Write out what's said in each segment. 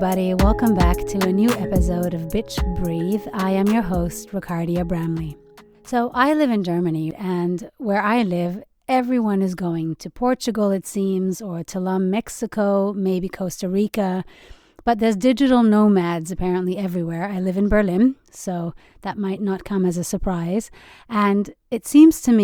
everybody. Welcome back to a new episode of Bitch Breathe. I am your host, Ricardia Bramley. So I live in Germany, and where I live, everyone is going to Portugal, it seems, or Tulum, Mexico, maybe Costa Rica. But there's digital nomads apparently everywhere. I live in Berlin, so that might not come as a surprise. And it seems to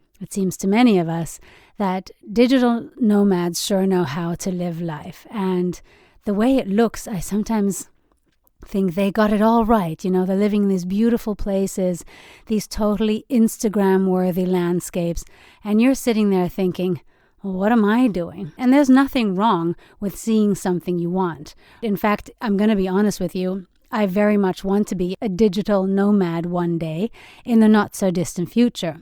many of us, that digital nomads sure know how to live life. And the way it looks, I sometimes think they got it all right. You know, they're living in these beautiful places, these totally Instagram-worthy landscapes. And you're sitting there thinking, well, what am I doing? And there's nothing wrong with seeing something you want. In fact, I'm going to be honest with you. I very much want to be a digital nomad one day in the not-so-distant future.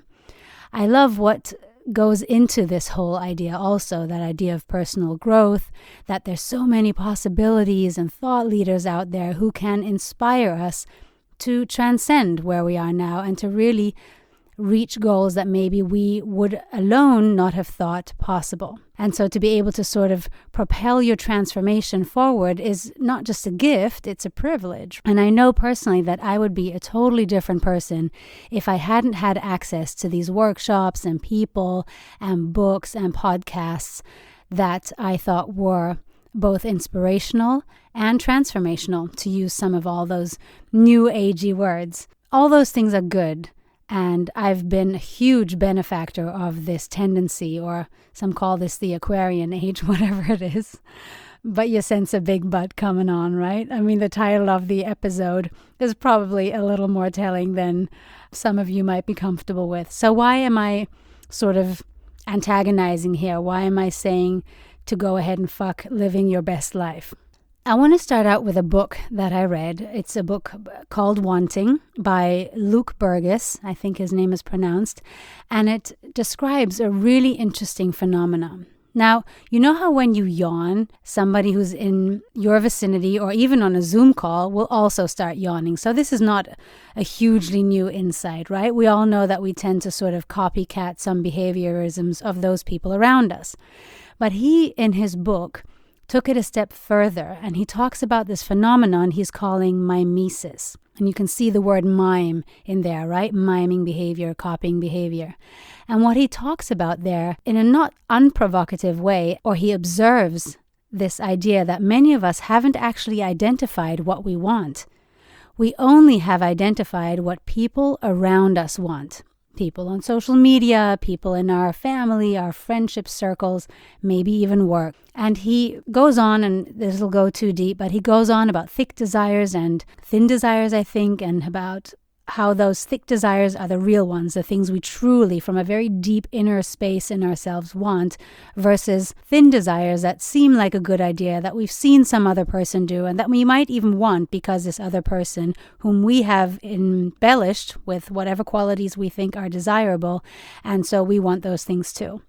I love what goes into this whole idea also, that idea of personal growth, that there's so many possibilities and thought leaders out there who can inspire us to transcend where we are now and to really reach goals that maybe we would alone not have thought possible. And so to be able to sort of propel your transformation forward is not just a gift, it's a privilege. And I know personally that I would be a totally different person if I hadn't had access to these workshops and people and books and podcasts that I thought were both inspirational and transformational, to use some of all those new agey words. All those things are good. And I've been a huge benefactor of this tendency, or some call this the Aquarian age, whatever it is. But you sense a big but coming on, right? I mean, the title of the episode is probably a little more telling than some of you might be comfortable with. So why am I sort of antagonizing here? Why am I saying to go ahead and fuck living your best life? I want to start out with a book that I read. It's a book called Wanting by Luke Burgis, I think his name is pronounced, and it describes a really interesting phenomenon. Now, you know how when you yawn, somebody who's in your vicinity or even on a Zoom call will also start yawning. So this is not a hugely new insight, right? We all know that we tend to sort of copycat some behaviorisms of those people around us. But he, in his book, took it a step further, and he talks about this phenomenon he's calling mimesis. And you can see the word mime in there, right? Miming behavior, copying behavior. And what he talks about there, in a not unprovocative way, or he observes this idea that many of us haven't actually identified what we want. We only have identified what people around us want. People on social media, people in our family, our friendship circles, maybe even work. And he goes on, and this will go too deep, but he goes on about thick desires and thin desires, I think, and about how those thick desires are the real ones, the things we truly, from a very deep inner space in ourselves, want, versus thin desires that seem like a good idea, that we've seen some other person do, and that we might even want because this other person, whom we have embellished with whatever qualities we think are desirable, and so we want those things too.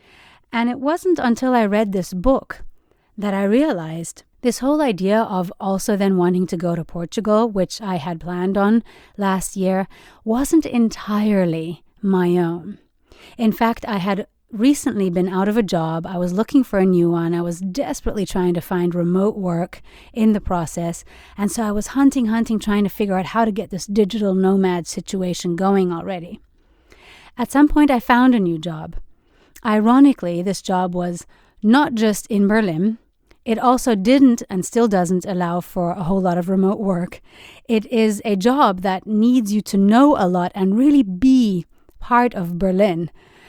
And it wasn't until I read this book that I realized this whole idea of also then wanting to go to Portugal, which I had planned on last year, wasn't entirely my own. In fact, I had recently been out of a job. I was looking for a new one. I was desperately trying to find remote work in the process. And so I was hunting, trying to figure out how to get this digital nomad situation going already. At some point, I found a new job. Ironically, this job was not just in Berlin. It also didn't and still doesn't allow for a whole lot of remote work. It is a job that needs you to know a lot and really be part of Berlin.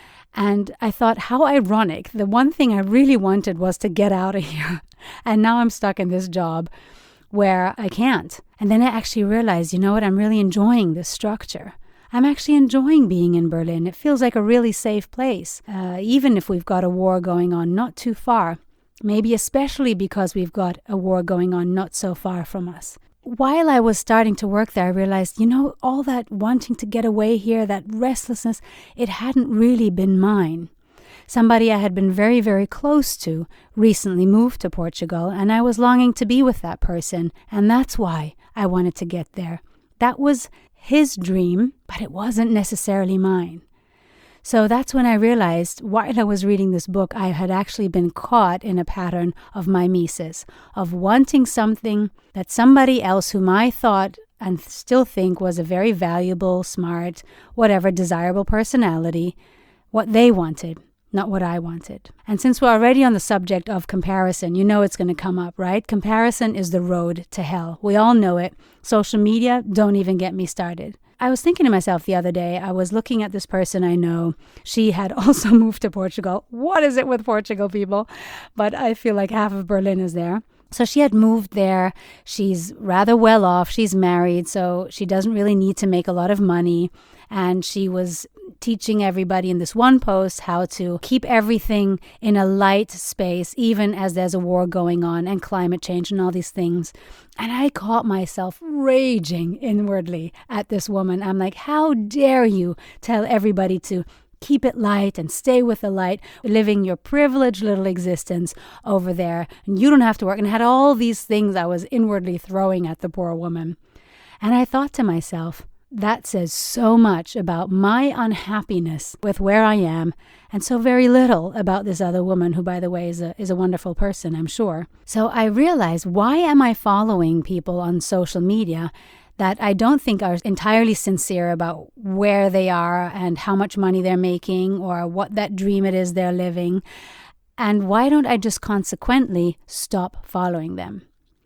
And I thought, how ironic. The one thing I really wanted was to get out of here. And now I'm stuck in this job where I can't. And then I actually realized, you know what, I'm really enjoying this structure. I'm actually enjoying being in Berlin. It feels like a really safe place, even if we've got a war going on not too far. Maybe especially because we've got a war going on not so far from us. While I was starting to work there, I realized, you know, all that wanting to get away here, that restlessness, it hadn't really been mine. Somebody I had been very, very close to recently moved to Portugal, and I was longing to be with that person, and that's why I wanted to get there. That was his dream, but it wasn't necessarily mine. So that's when I realized while I was reading this book, I had actually been caught in a pattern of mimesis, of wanting something that somebody else whom I thought and still think was a very valuable, smart, whatever, desirable personality, what they wanted, not what I wanted. And since we're already on the subject of comparison, you know it's going to come up, right? Comparison is the road to hell. We all know it. Social media, don't even get me started. I was thinking to myself the other day, I was looking at this person I know. She had also moved to Portugal. What is it with Portugal, people? But I feel like half of Berlin is there. So she had moved there. She's rather well off. She's married, so she doesn't really need to make a lot of money. And she was teaching everybody in this one post how to keep everything in a light space, even as there's a war going on and climate change and all these things. And I caught myself raging inwardly at this woman. I'm like, how dare you tell everybody to keep it light and stay with the light, living your privileged little existence over there. And you don't have to work. And I had all these things I was inwardly throwing at the poor woman. And I thought to myself, that says so much about my unhappiness with where I am, and so very little about this other woman, who, by the way, is a wonderful person, I'm sure. So I realized, why am I following people on social media that I don't think are entirely sincere about where they are and how much money they're making or what that dream it is they're living? And why don't I just consequently stop following them?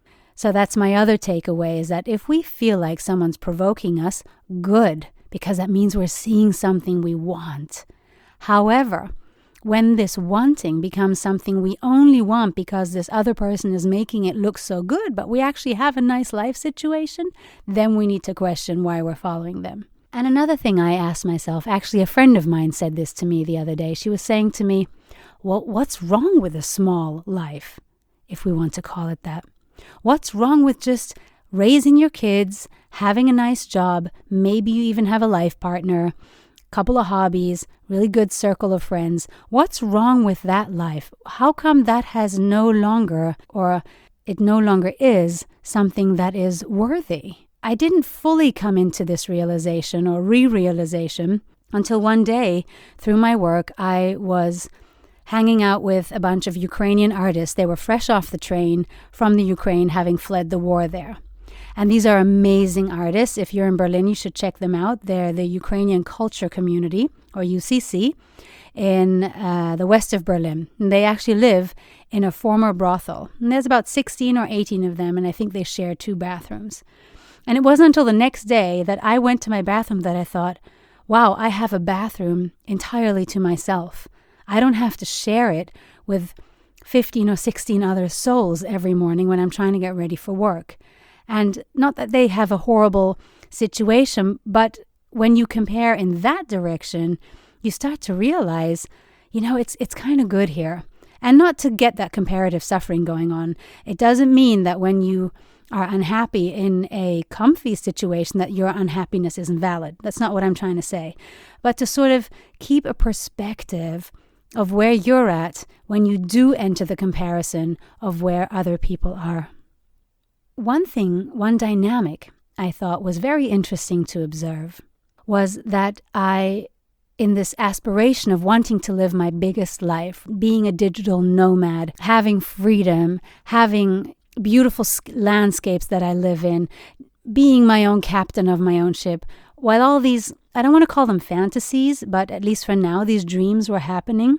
So that's my other takeaway, is that if we feel like someone's provoking us, good, because that means we're seeing something we want. However, when this wanting becomes something we only want because this other person is making it look so good, but we actually have a nice life situation, then we need to question why we're following them. And another thing I asked myself, actually a friend of mine said this to me the other day. She was saying to me, well, what's wrong with a small life, if we want to call it that? What's wrong with just raising your kids, having a nice job, maybe you even have a life partner, couple of hobbies, really good circle of friends? What's wrong with that life? How come that has no longer, or it no longer is, something that is worthy? I didn't fully come into this realization or re-realization until one day through my work I was hanging out with a bunch of Ukrainian artists. They were fresh off the train from the Ukraine, having fled the war there. And these are amazing artists. If you're in Berlin, you should check them out. They're the Ukrainian Culture Community, or UCC, in the west of Berlin. And they actually live in a former brothel. And there's about 16 or 18 of them, and I think they share 2 bathrooms. And it wasn't until the next day that I went to my bathroom that I thought, wow, I have a bathroom entirely to myself. I don't have to share it with 15 or 16 other souls every morning when I'm trying to get ready for work. And not that they have a horrible situation, but when you compare in that direction, you start to realize, it's kind of good here. And not to get that comparative suffering going on. It doesn't mean that when you are unhappy in a comfy situation that your unhappiness isn't valid. That's not what I'm trying to say. But to sort of keep a perspective of where you're at when you do enter the comparison of where other people are. One dynamic I thought was very interesting to observe was that in this aspiration of wanting to live my biggest life, being a digital nomad, having freedom, having beautiful landscapes that I live in, being my own captain of my own ship, while all these, I don't want to call them fantasies, but at least for now, these dreams were happening,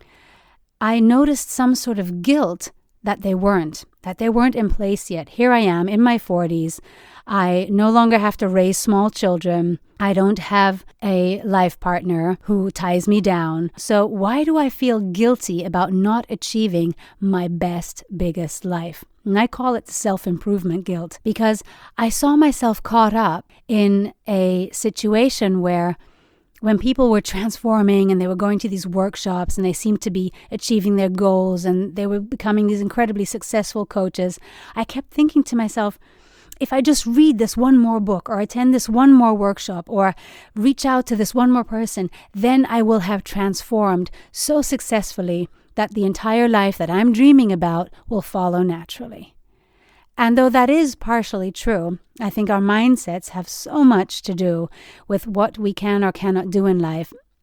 I noticed some sort of guilt that they weren't in place yet. Here I am in my 40s. I no longer have to raise small children. I don't have a life partner who ties me down. So why do I feel guilty about not achieving my best, biggest life? And I call it self-improvement guilt, because I saw myself caught up in a situation where when people were transforming and they were going to these workshops and they seemed to be achieving their goals and they were becoming these incredibly successful coaches, I kept thinking to myself, if I just read this one more book or attend this one more workshop or reach out to this one more person, then I will have transformed so successfully that the entire life that I'm dreaming about will follow naturally. And though that is partially true, I think our mindsets have so much to do with what we can or cannot do in life.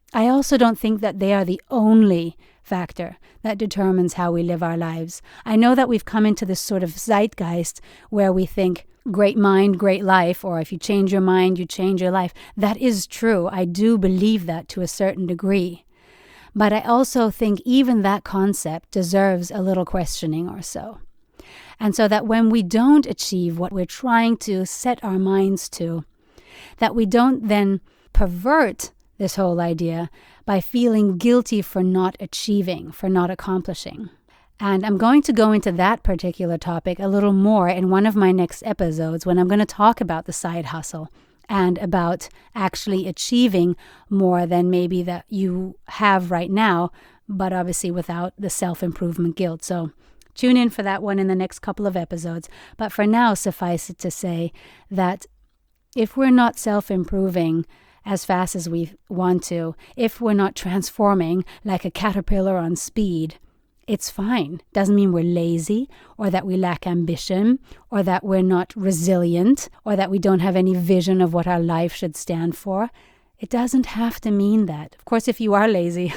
I also don't think that they are the only factor that determines how we live our lives. I know that we've come into this sort of zeitgeist where we think great mind, great life, or if you change your mind, you change your life. That is true. I do believe that to a certain degree. But I also think even that concept deserves a little questioning or so. And so that when we don't achieve what we're trying to set our minds to, that we don't then pervert this whole idea by feeling guilty for not achieving, for not accomplishing. And I'm going to go into that particular topic a little more in one of my next episodes when I'm going to talk about the side hustle and about actually achieving more than maybe that you have right now, but obviously without the self-improvement guilt. So tune in for that one in the next couple of episodes. But for now, suffice it to say that if we're not self-improving as fast as we want to, if we're not transforming like a caterpillar on speed, it's fine. Doesn't mean we're lazy or that we lack ambition or that we're not resilient or that we don't have any vision of what our life should stand for. It doesn't have to mean that. Of course, if you are lazy,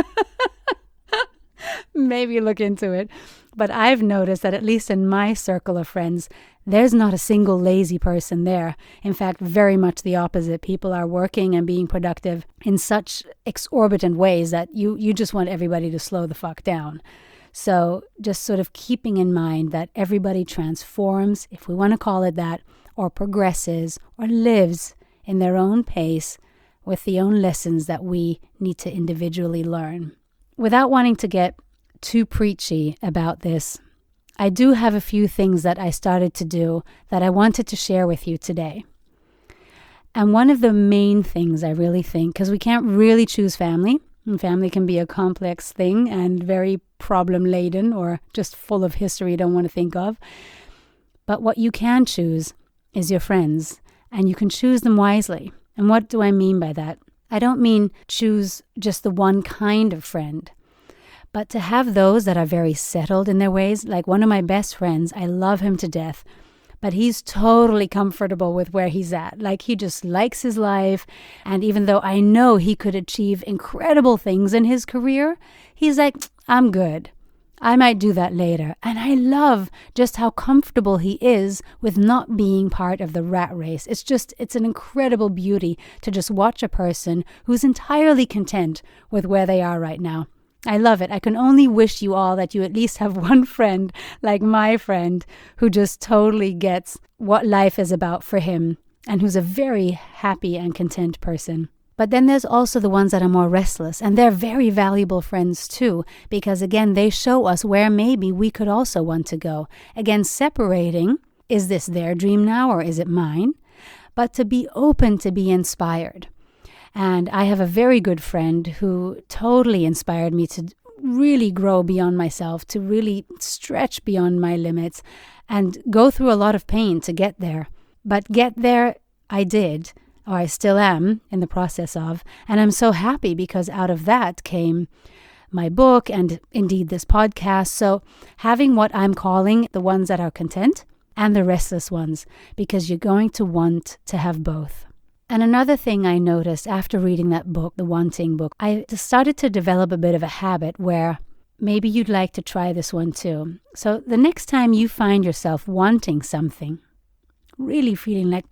maybe look into it. But I've noticed that at least in my circle of friends, there's not a single lazy person there. In fact, very much the opposite. People are working and being productive in such exorbitant ways that you just want everybody to slow the fuck down. So just sort of keeping in mind that everybody transforms, if we want to call it that, or progresses, or lives in their own pace with the own lessons that we need to individually learn. Without wanting to get too preachy about this, I do have a few things that I started to do that I wanted to share with you today. And one of the main things I really think, because we can't really choose family, and family can be a complex thing and very problem-laden or just full of history you don't want to think of. But what you can choose is your friends, and you can choose them wisely. And what do I mean by that? I don't mean choose just the one kind of friend, but to have those that are very settled in their ways. Like one of my best friends, I love him to death, but he's totally comfortable with where he's at. Like he just likes his life. And even though I know he could achieve incredible things in his career, he's like, I'm good. I might do that later. And I love just how comfortable he is with not being part of the rat race. It's an incredible beauty to just watch a person who's entirely content with where they are right now. I love it. I can only wish you all that you at least have one friend like my friend who just totally gets what life is about for him and who's a very happy and content person. But then there's also the ones that are more restless, and they're very valuable friends too, because again, they show us where maybe we could also want to go. Again, separating, is this their dream now or is it mine? But to be open to be inspired. And I have a very good friend who totally inspired me to really grow beyond myself, to really stretch beyond my limits and go through a lot of pain to get there. But get there I did, or I still am in the process of, and I'm so happy because out of that came my book and indeed this podcast. So having what I'm calling the ones that are content and the restless ones, because you're going to want to have both. And another thing I noticed after reading that book, the Wanting book, I started to develop a bit of a habit where maybe you'd like to try this one too. So the next time you find yourself wanting something, really feeling like,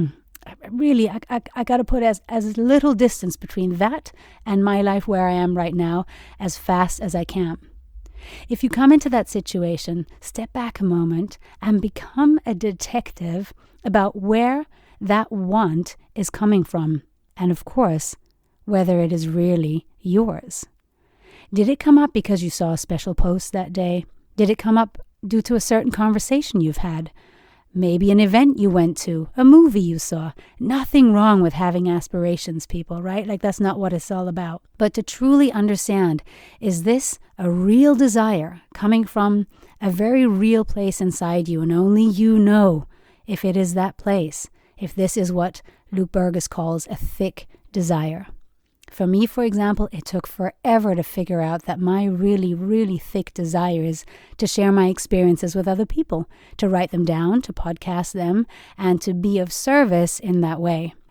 I got to put as little distance between that and my life where I am right now as fast as I can. If you come into that situation, step back a moment and become a detective about where that want is coming from, and of course, whether it is really yours. Did it come up because you saw a special post that day? Did it come up due to a certain conversation you've had? Maybe an event you went to, a movie you saw. Nothing wrong with having aspirations, people, right? Like that's not what it's all about. But to truly understand, is this a real desire coming from a very real place inside you, and only you know if it is that place? If this is what Luke Burgess calls a thick desire. For me, for example, it took forever to figure out that my really, really thick desire is to share my experiences with other people, to write them down, to podcast them, and to be of service in that way.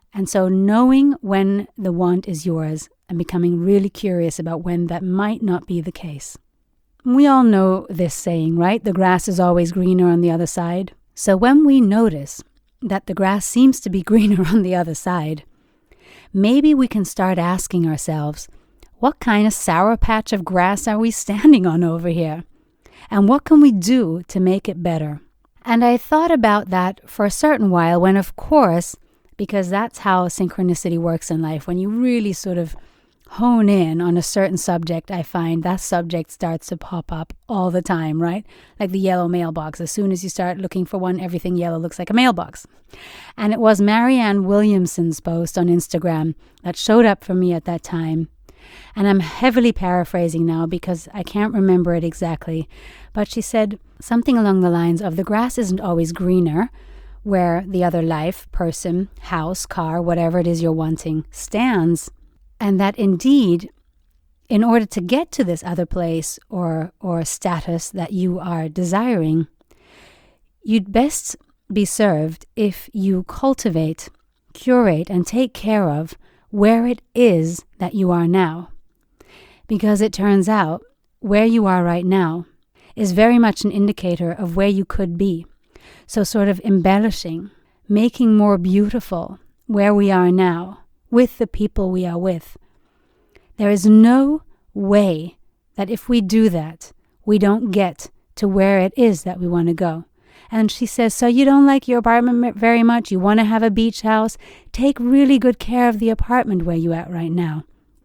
And so knowing when the want is yours and becoming really curious about when that might not be the case. We all know this saying, right? The grass is always greener on the other side. So when we notice that the grass seems to be greener on the other side, maybe we can start asking ourselves, what kind of sour patch of grass are we standing on over here? And what can we do to make it better? And I thought about that for a certain while when, of course, because that's how synchronicity works in life, when you really sort of hone in on a certain subject, I find that subject starts to pop up all the time, right? Like the yellow mailbox. As soon as you start looking for one, everything yellow looks like a mailbox. And it was Marianne Williamson's post on Instagram that showed up for me at that time. And I'm heavily paraphrasing now because I can't remember it exactly. But she said something along the lines of, the grass isn't always greener where the other life, person, house, car, whatever it is you're wanting, stands. And that indeed, in order to get to this other place or status that you are desiring, you'd best be served if you cultivate, curate, and take care of where it is that you are now. Because it turns out, where you are right now is very much an indicator of where you could be. So sort of embellishing, making more beautiful where we are now, with the people we are with. There is no way that if we do that, we don't get to where it is that we want to go. And she says, so you don't like your apartment very much? You want to have a beach house? Take really good care of the apartment where you're at right now.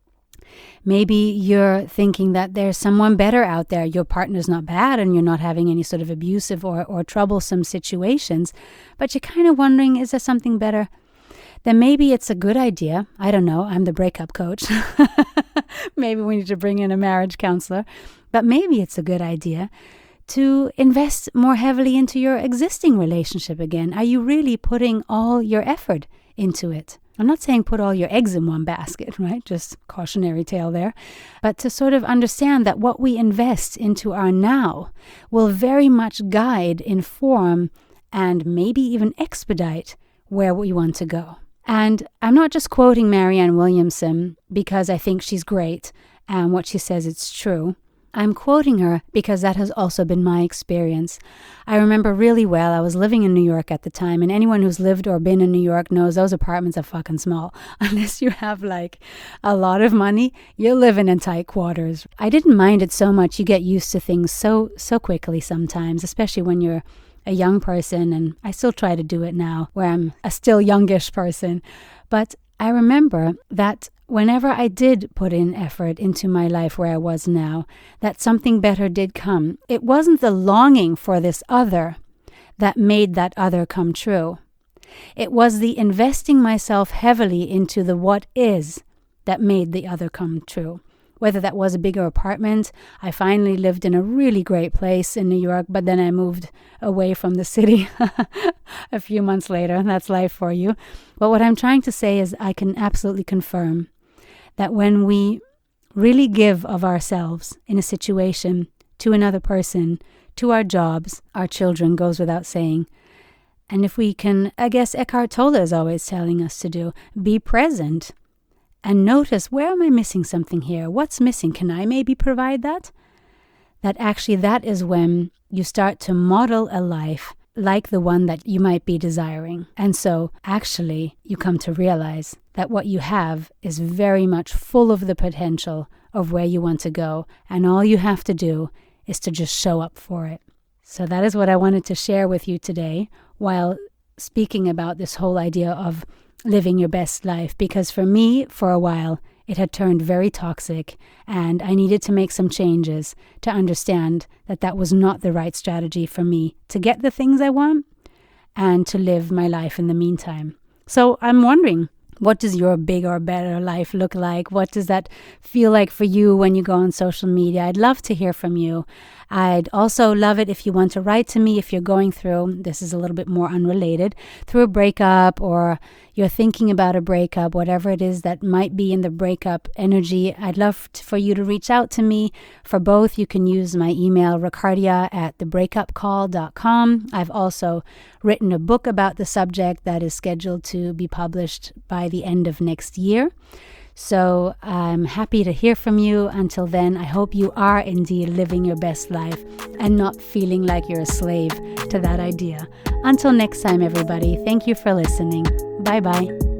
Maybe you're thinking that there's someone better out there. Your partner's not bad and you're not having any sort of abusive or troublesome situations, but you're kind of wondering, is there something better? Then maybe it's a good idea. I don't know. I'm the breakup coach. Maybe we need to bring in a marriage counselor. But maybe it's a good idea to invest more heavily into your existing relationship again. Are you really putting all your effort into it? I'm not saying put all your eggs in one basket, right? Just cautionary tale there. But to sort of understand that what we invest into our now will very much guide, inform, and maybe even expedite where we want to go. And I'm not just quoting Marianne Williamson because I think she's great and what she says is true. I'm quoting her because that has also been my experience. I remember really well, I was living in New York at the time, and anyone who's lived or been in New York knows those apartments are fucking small. Unless you have like a lot of money, you're living in tight quarters. I didn't mind it so much. You get used to things so quickly sometimes, especially when you're a young person, and I still try to do it now, where I'm a still youngish person. But I remember that whenever I did put in effort into my life where I was now, that something better did come. It wasn't the longing for this other that made that other come true. It was the investing myself heavily into the what is that made the other come true. Whether that was a bigger apartment, I finally lived in a really great place in New York, but then I moved away from the city a few months later. That's life for you. But what I'm trying to say is I can absolutely confirm that when we really give of ourselves in a situation to another person, to our jobs, our children, goes without saying. And if we can, I guess Eckhart Tolle is always telling us to do, be present and notice, where am I missing something here? What's missing? Can I maybe provide that? That actually that is when you start to model a life like the one that you might be desiring. And so actually you come to realize that what you have is very much full of the potential of where you want to go. And all you have to do is to just show up for it. So that is what I wanted to share with you today while speaking about this whole idea of living your best life, because for me, for a while, it had turned very toxic and I needed to make some changes to understand that that was not the right strategy for me to get the things I want and to live my life in the meantime. So I'm wondering, what does your big or better life look like? What does that feel like for you when you go on social media? I'd love to hear from you. I'd also love it if you want to write to me if you're going through, this is a little bit more unrelated, through a breakup, or you're thinking about a breakup, whatever it is that might be in the breakup energy. I'd love for you to reach out to me. For both, you can use my email, ricardia@thebreakupcall.com. I've also written a book about the subject that is scheduled to be published by the end of next year. So I'm happy to hear from you. Until then, I hope you are indeed living your best life and not feeling like you're a slave to that idea. Until next time, everybody, thank you for listening. Bye-bye.